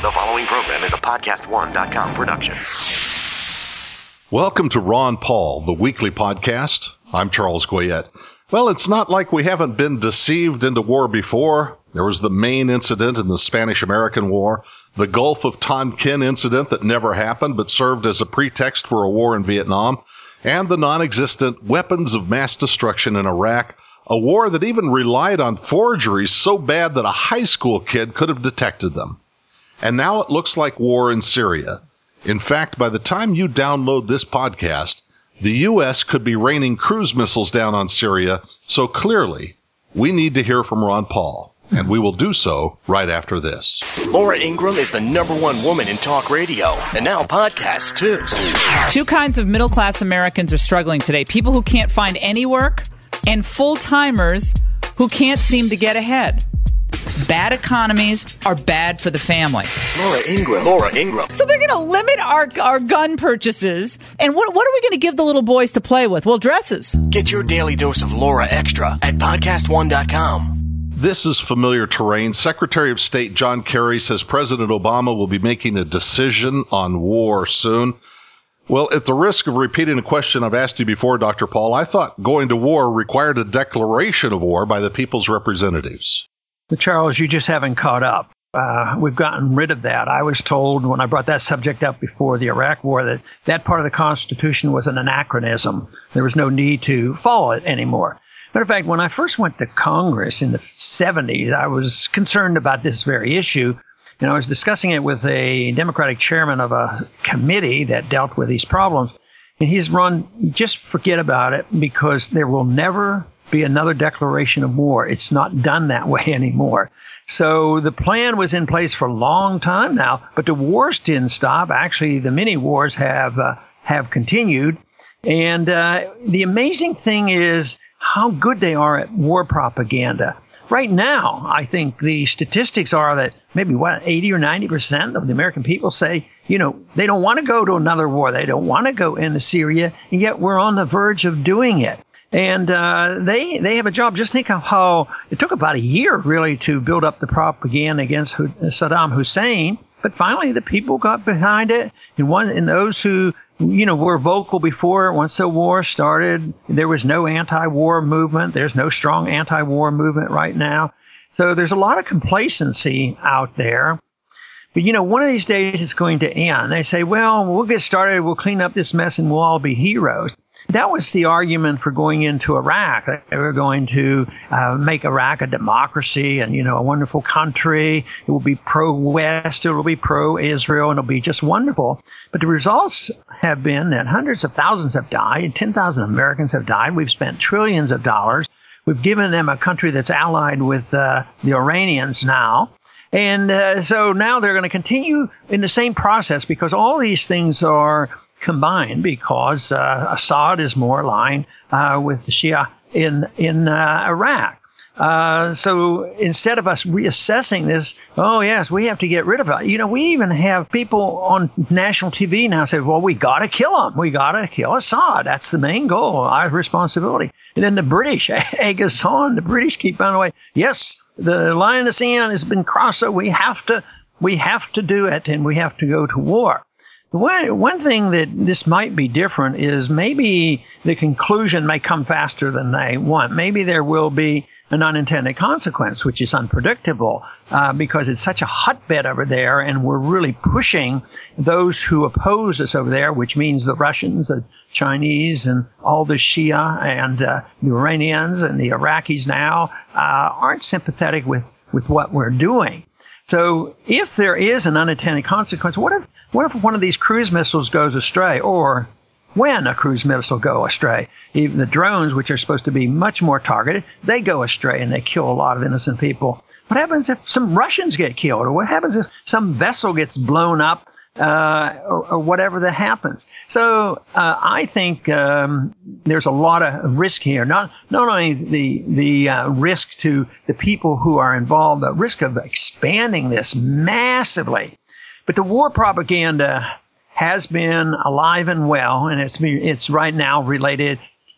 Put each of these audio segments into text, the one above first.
The following program is a podcast1.com production. Welcome to Ron Paul, the weekly podcast. I'm Charles Goyette. Well, it's not like we haven't been deceived into war before. There was the Maine incident in the Spanish-American War, the Gulf of Tonkin incident that never happened but served as a pretext for a war in Vietnam, and the non-existent weapons of mass destruction in Iraq, a war that even relied on forgeries so bad that a high school kid could have detected them. And now it looks like war in Syria. In fact, by the time you download this podcast, the U.S. could be raining cruise missiles down on Syria, so clearly, we need to hear from Ron Paul, and we will do so right after this. Laura Ingraham is the #1 woman in talk radio, and now podcasts too. Two kinds of middle-class Americans are struggling today. People who can't find any work, and full-timers who can't seem to get ahead. Bad economies are bad for the family. Laura Ingraham. So they're going to limit our gun purchases. And what are we going to give the little boys to play with? Well, dresses. Get your daily dose of Laura Extra at podcast1.com. This is familiar terrain. Secretary of State John Kerry says President Obama will be making a decision on war soon. Well, at the risk of repeating a question I've asked you before, Dr. Paul, I thought going to war required a declaration of war by the people's representatives. Charles, you just haven't caught up. We've gotten rid of that. I was told when I brought that subject up before the Iraq War that that part of the Constitution was an anachronism. There was no need to follow it anymore. Matter of fact, when I first went to Congress in the 70s, I was concerned about this very issue. And I was discussing it with a Democratic chairman of a committee that dealt with these problems. And he's run, just forget about it because there will never be another declaration of war. It's not done that way anymore. So the plan was in place for a long time now, but the wars didn't stop. Actually, the mini wars have continued. And the amazing thing is how good they are at war propaganda. Right now, I think the statistics are that maybe 80 or 90% of the American people say, they don't want to go to another war. They don't want to go into Syria, and yet we're on the verge of doing it. And they have a job. Just think of how it took about a year, really, to build up the propaganda against Saddam Hussein. But finally, the people got behind it. And those who, were vocal before, once the war started, there was no anti-war movement. There's no strong anti-war movement right now. So there's a lot of complacency out there. But, one of these days it's going to end. They say, well, we'll get started. We'll clean up this mess and we'll all be heroes. That was the argument for going into Iraq. They were going to make Iraq a democracy and, a wonderful country. It will be pro-West. It will be pro-Israel, and it'll be just wonderful. But the results have been that hundreds of thousands have died. 10,000 Americans have died. We've spent trillions of dollars. We've given them a country that's allied with the Iranians now. And so now they're going to continue in the same process because all these things are combined because Assad is more aligned with the Shia in Iraq. So instead of us reassessing this, oh, yes, we have to get rid of it. We even have people on national TV now say, well, we got to kill him. We got to kill Assad. That's the main goal, our responsibility. And then the British, egg us on. The British keep on the way. Yes, the line in the sand has been crossed, so we have to do it, and we have to go to war. One thing that this might be different is maybe the conclusion may come faster than they want. Maybe there will be an unintended consequence, which is unpredictable because it's such a hotbed over there, and we're really pushing those who oppose us over there, which means the Russians, the Chinese, and all the Shia and the Iranians and the Iraqis now aren't sympathetic with what we're doing. So if there is an unintended consequence, what if one of these cruise missiles goes astray, or when a cruise missile go astray? Even the drones, which are supposed to be much more targeted, they go astray and they kill a lot of innocent people. What happens if some Russians get killed? Or what happens if some vessel gets blown up or whatever that happens? So I think there's a lot of risk here. Not only the risk to the people who are involved, the risk of expanding this massively, but the war propaganda has been alive and well, and it's right now related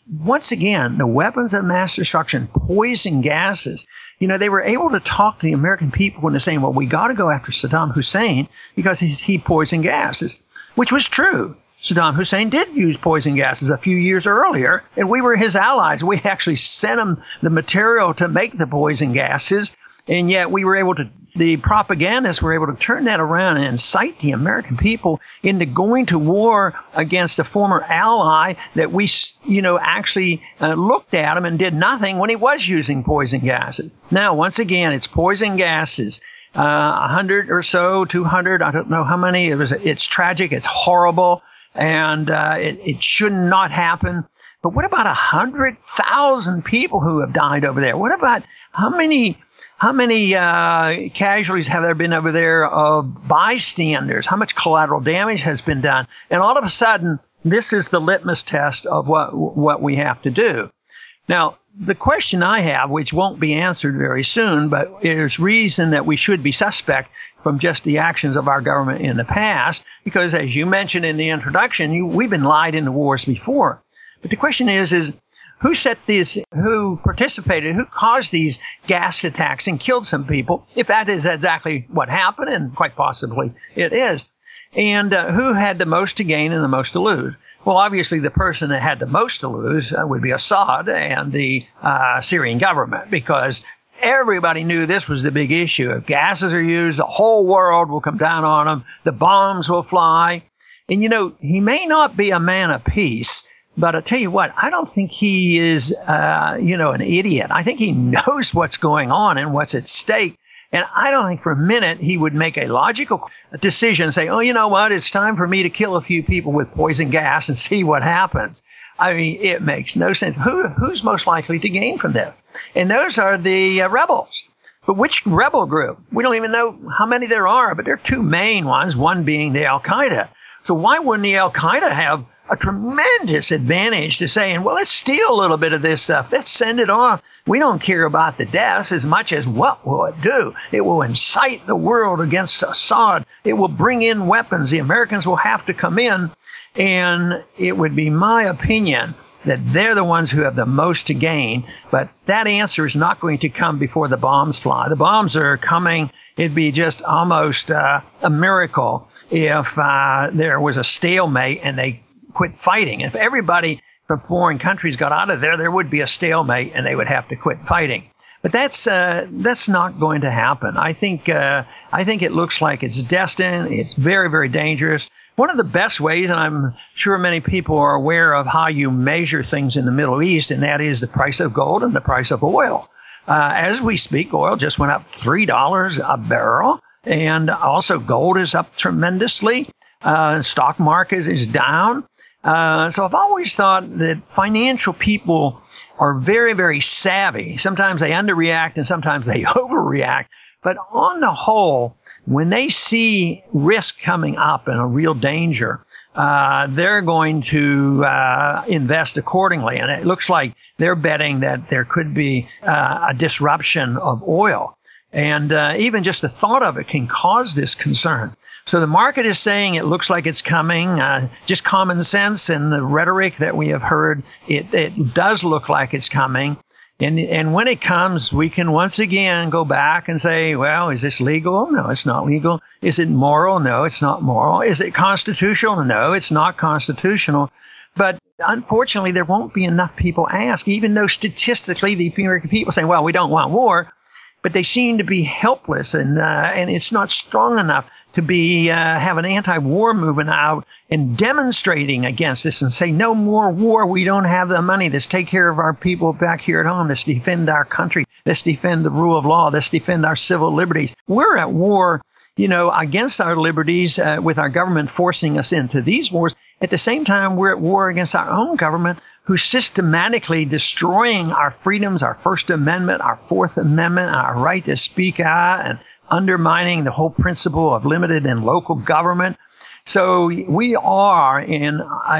once again, the weapons of mass destruction, poison gases, they were able to talk to the American people into saying, well, we got to go after Saddam Hussein because he poisoned gases, which was true. Saddam Hussein did use poison gases a few years earlier, and we were his allies. We actually sent him the material to make the poison gases, and yet the propagandists were able to turn that around and incite the American people into going to war against a former ally that we, actually looked at him and did nothing when he was using poison gases. Now, once again, it's poison gases. 100 or so, 200, I don't know how many. It's tragic. It's horrible. And it should not happen. But what about 100,000 people who have died over there? What about how many casualties have there been over there of bystanders? How much collateral damage has been done? And all of a sudden, this is the litmus test of what we have to do. Now, the question I have, which won't be answered very soon, but there's reason that we should be suspect from just the actions of our government in the past, because as you mentioned in the introduction, we've been lied into wars before. But the question is who set these, who participated, who caused these gas attacks and killed some people, if that is exactly what happened, and quite possibly it is, and who had the most to gain and the most to lose? Well, obviously, the person that had the most to lose would be Assad and the Syrian government, because everybody knew this was the big issue. If gases are used, the whole world will come down on them. The bombs will fly. And, he may not be a man of peace, but I'll tell you what, I don't think he is, an idiot. I think he knows what's going on and what's at stake. And I don't think for a minute he would make a logical decision and say, oh, you know what, it's time for me to kill a few people with poison gas and see what happens. I mean, it makes no sense. Who's most likely to gain from this? And those are the rebels. But which rebel group? We don't even know how many there are, but there are two main ones, one being the Al-Qaeda. So why wouldn't the Al-Qaeda have a tremendous advantage to saying, well, let's steal a little bit of this stuff. Let's send it off. We don't care about the deaths as much as what will it do? It will incite the world against Assad. It will bring in weapons. The Americans will have to come in. And it would be my opinion that they're the ones who have the most to gain. But that answer is not going to come before the bombs fly. The bombs are coming. It'd be just almost a miracle if there was a stalemate and they quit fighting. If everybody from foreign countries got out of there, there would be a stalemate and they would have to quit fighting. But that's not going to happen. I think it looks like it's destined. It's very, very dangerous. One of the best ways, and I'm sure many people are aware of how you measure things in the Middle East, and that is the price of gold and the price of oil. As we speak, oil just went up $3 a barrel, and also gold is up tremendously. Stock market is down. So I've always thought that financial people are very, very savvy. Sometimes they underreact and sometimes they overreact. But on the whole, when they see risk coming up and a real danger, they're going to invest accordingly. And it looks like they're betting that there could be a disruption of oil. And even just the thought of it can cause this concern. So the market is saying it looks like it's coming. Just common sense and the rhetoric that we have heard, it does look like it's coming. And when it comes, we can once again go back and say, well, is this legal? No, it's not legal. Is it moral? No, it's not moral. Is it constitutional? No, it's not constitutional. But unfortunately, there won't be enough people ask, even though statistically the American people say, well, we don't want war. But they seem to be helpless, and it's not strong enough to be have an anti-war movement out and demonstrating against this and say, no more war. We don't have the money. Let's take care of our people back here at home. Let's defend our country. Let's defend the rule of law. Let's defend our civil liberties. We're at war, against our liberties with our government forcing us into these wars. At the same time, we're at war against our own government, who's systematically destroying our freedoms, our First Amendment, our Fourth Amendment, our right to speak out, and undermining the whole principle of limited and local government. So we are in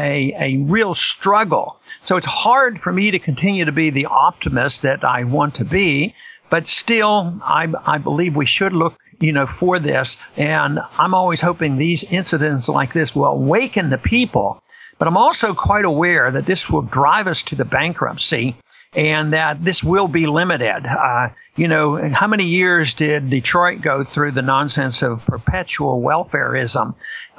a real struggle. So it's hard for me to continue to be the optimist that I want to be, but still, I believe we should look, for this. And I'm always hoping these incidents like this will awaken the people. But I'm also quite aware that this will drive us to the bankruptcy and that this will be limited. And how many years did Detroit go through the nonsense of perpetual welfareism?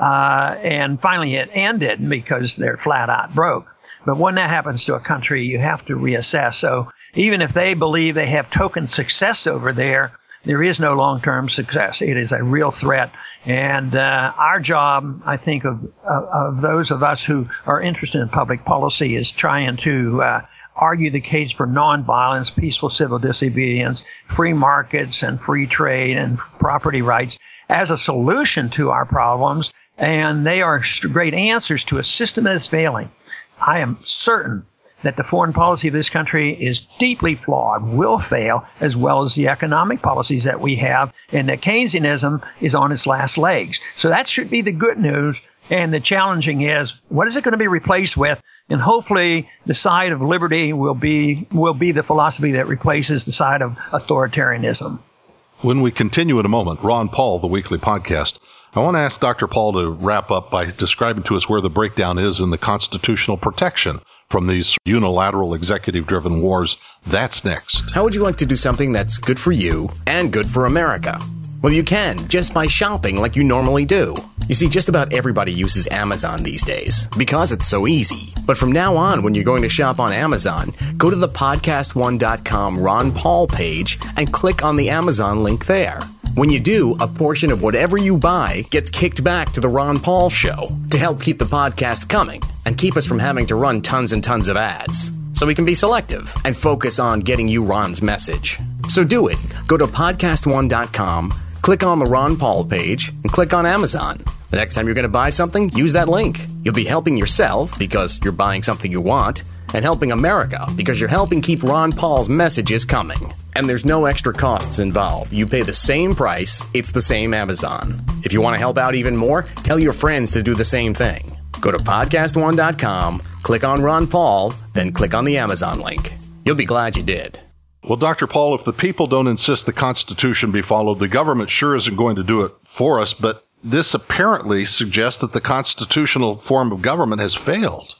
And finally it ended because they're flat out broke. But when that happens to a country, you have to reassess. So even if they believe they have token success over there, there is no long-term success. It is a real threat. And our job, I think, of those of us who are interested in public policy is trying to argue the case for nonviolence, peaceful civil disobedience, free markets and free trade and property rights as a solution to our problems. And they are great answers to a system that is failing. I am certain that the foreign policy of this country is deeply flawed, will fail, as well as the economic policies that we have, and that Keynesianism is on its last legs. So that should be the good news. And the challenging is, what is it going to be replaced with? And hopefully the side of liberty will be the philosophy that replaces the side of authoritarianism. When we continue in a moment, Ron Paul, the weekly podcast, I want to ask Dr. Paul to wrap up by describing to us where the breakdown is in the constitutional protection from these unilateral executive-driven wars. That's next. How would you like to do something that's good for you and good for America? Well, you can, just by shopping like you normally do. You see, just about everybody uses Amazon these days because it's so easy. But from now on, when you're going to shop on Amazon, go to the podcast1.com Ron Paul page and click on the Amazon link there. When you do, a portion of whatever you buy gets kicked back to the Ron Paul Show to help keep the podcast coming and keep us from having to run tons and tons of ads. So we can be selective and focus on getting you Ron's message. So do it. Go to podcast1.com, click on the Ron Paul page, and click on Amazon. The next time you're going to buy something, use that link. You'll be helping yourself because you're buying something you want, and helping America because you're helping keep Ron Paul's messages coming. And there's no extra costs involved. You pay the same price. It's the same Amazon. If you want to help out even more, tell your friends to do the same thing. Go to podcast1.com, click on Ron Paul, then click on the Amazon link. You'll be glad you did. Well, Dr. Paul, if the people don't insist the Constitution be followed, the government sure isn't going to do it for us. But this apparently suggests that the constitutional form of government has failed.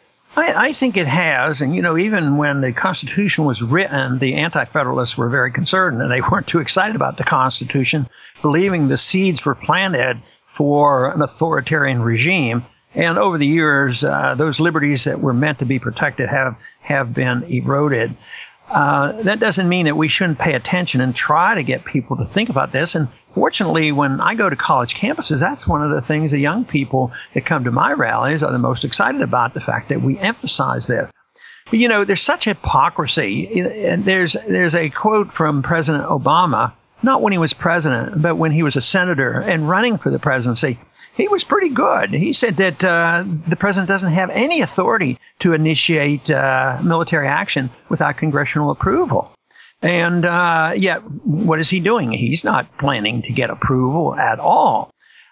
I think it has. And, even when the Constitution was written, the Anti-Federalists were very concerned, and they weren't too excited about the Constitution, believing the seeds were planted for an authoritarian regime. And over the years, those liberties that were meant to be protected have been eroded. That doesn't mean that we shouldn't pay attention and try to get people to think about this. And fortunately, when I go to college campuses, that's one of the things the young people that come to my rallies are the most excited about, the fact that we emphasize this. But, there's such hypocrisy. And there's a quote from President Obama, not when he was president, but when he was a senator and running for the presidency. He was pretty good. He said that the president doesn't have any authority to initiate military action without congressional approval. And yet, what is he doing? He's not planning to get approval at all.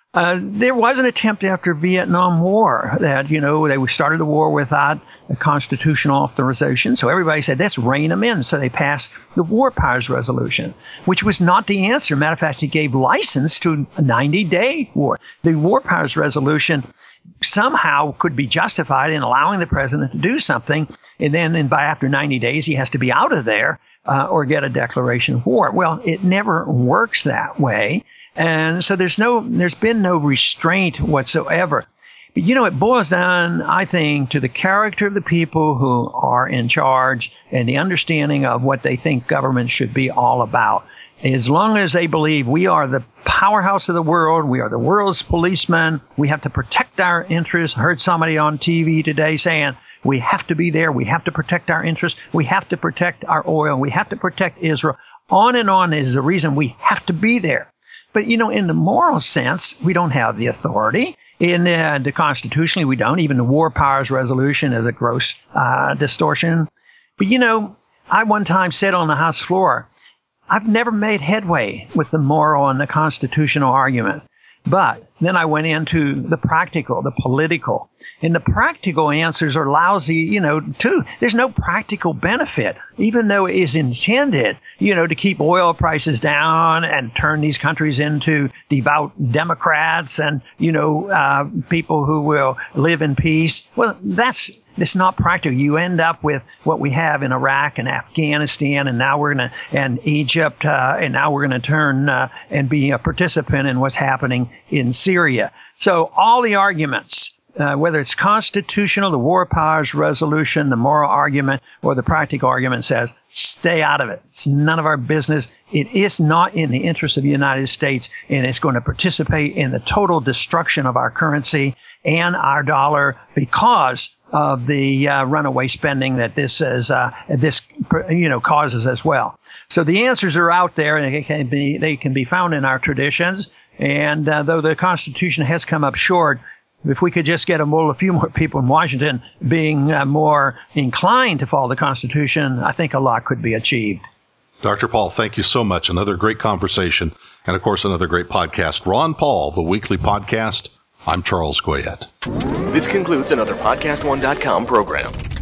There was an attempt after Vietnam War that, they started the war without a constitutional authorization. So everybody said, let's rein them in. So they passed the War Powers Resolution, which was not the answer. Matter of fact, it gave license to a 90-day war. The War Powers Resolution somehow could be justified in allowing the president to do something. And then after 90 days, he has to be out of there or get a declaration of war. Well, it never works that way. And so there's been no restraint whatsoever. But, it boils down, I think, to the character of the people who are in charge and the understanding of what they think government should be all about. As long as they believe we are the powerhouse of the world, we are the world's policemen, we have to protect our interests. I heard somebody on TV today saying, we have to be there, we have to protect our interests, we have to protect our oil, we have to protect Israel. On and on is the reason we have to be there. But, in the moral sense, we don't have the authority. In the constitutionally, we don't. Even the War Powers Resolution is a gross distortion. But, I one time said on the House floor, I've never made headway with the moral and the constitutional argument. But then I went into the practical, the political. And the practical answers are lousy, too. There's no practical benefit, even though it is intended, to keep oil prices down and turn these countries into devout Democrats and, people who will live in peace. Well, it's not practical. You end up with what we have in Iraq and Afghanistan, and now and Egypt, and now we're going to turn and be a participant in what's happening in Syria. So all the arguments, whether it's constitutional, the War Powers Resolution, the moral argument, or the practical argument says, stay out of it. It's none of our business. It is not in the interest of the United States, and it's going to participate in the total destruction of our currency and our dollar because of the runaway spending that this causes as well. So the answers are out there, and they can be found in our traditions. And though the Constitution has come up short, if we could just get a few more people in Washington being more inclined to follow the Constitution, I think a lot could be achieved. Dr. Paul, thank you so much. Another great conversation, and of course, another great podcast. Ron Paul, the weekly podcast. I'm Charles Goyette. This concludes another PodcastOne.com program.